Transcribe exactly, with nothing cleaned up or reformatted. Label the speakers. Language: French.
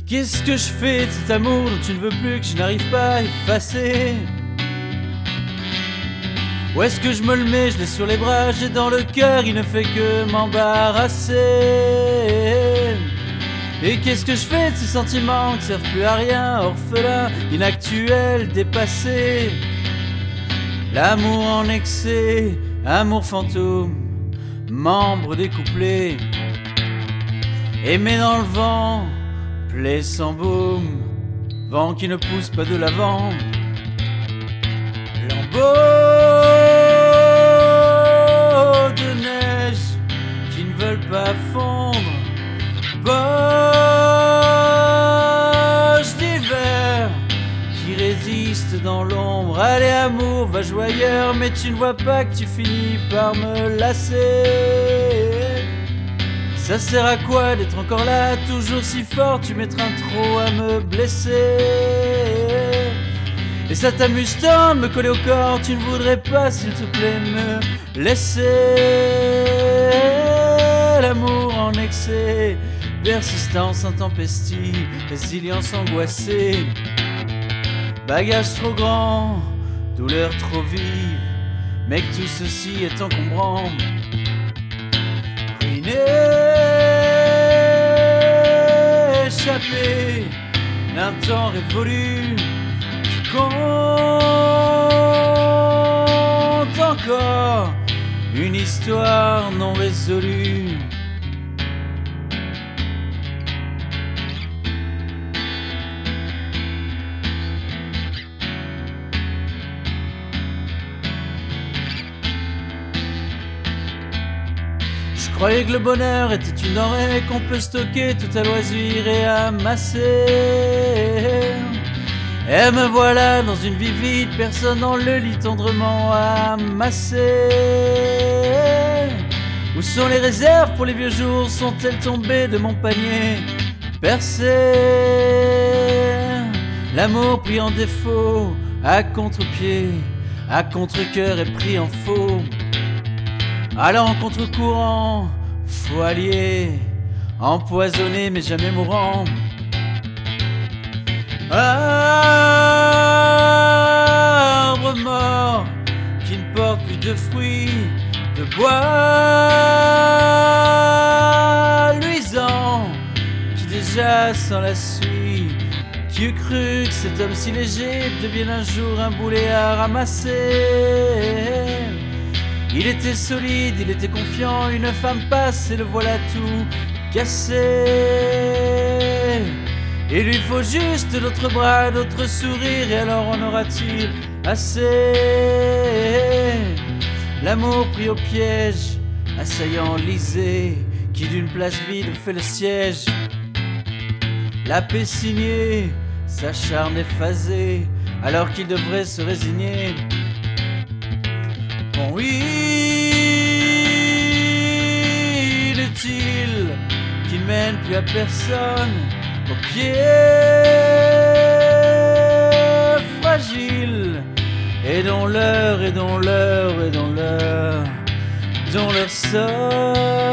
Speaker 1: Qu'est-ce que je fais de cet amour dont tu ne veux plus, que je n'arrive pas à effacer? Où est-ce que je me le mets? Je l'ai sur les bras, j'ai dans le cœur, il ne fait que m'embarrasser. Et qu'est-ce que je fais de ces sentiments qui servent plus à rien, orphelins, inactuels, dépassés? L'amour en excès, amour fantôme, membre découplé, aimé dans le vent, plaie sans baume, vent qui ne pousse pas de l'avant. Lambeaux de neige qui ne veulent pas fondre, poches d'hiver qui résistent dans l'ombre. Allez amour, va joyeur, mais tu ne vois pas que tu finis par me lasser. Ça sert à quoi d'être encore là, toujours si fort, tu m'étreins trop à me blesser. Et ça t'amuse tant de me coller au corps, tu ne voudrais pas s'il te plaît me laisser. L'amour en excès, persistance intempestive, résilience angoissée, bagage trop grand, douleur trop vive, mais que tout ceci est encombrant. Ruiné, échappé d'un temps révolu qui compte encore une histoire non résolue. Je croyais que le bonheur était une denrée qu'on peut stocker tout à loisir et amasser. Et me voilà dans une vie vide, personne dans le lit tendrement amassé. Où sont les réserves pour les vieux jours? Sont-elles tombées de mon panier percé? L'amour pris en défaut, à contre-pied, à contre-cœur et pris en faux. Allant contre-courant, faux allié, empoisonné mais jamais mourant. Arbre mort qui ne porte plus de fruits, de bois luisant qui déjà s'en la suit. Qui eût cru que cet homme si léger devienne un jour un boulet à ramasser? Il était solide, il était confiant, une femme passe et le voilà tout cassé. Il lui faut juste d'autres bras, d'autres sourires, et alors en aura-t-il assez? L'amour pris au piège, assaillant lisé, qui d'une place vide fait le siège. La paix signée, s'acharne effasée, alors qu'il devrait se résigner. Bon oui, inutile, qui ne mène plus à personne, aux pieds fragiles, et dont l'heure, et dont l'heure, et dont l'heure, dont leur sort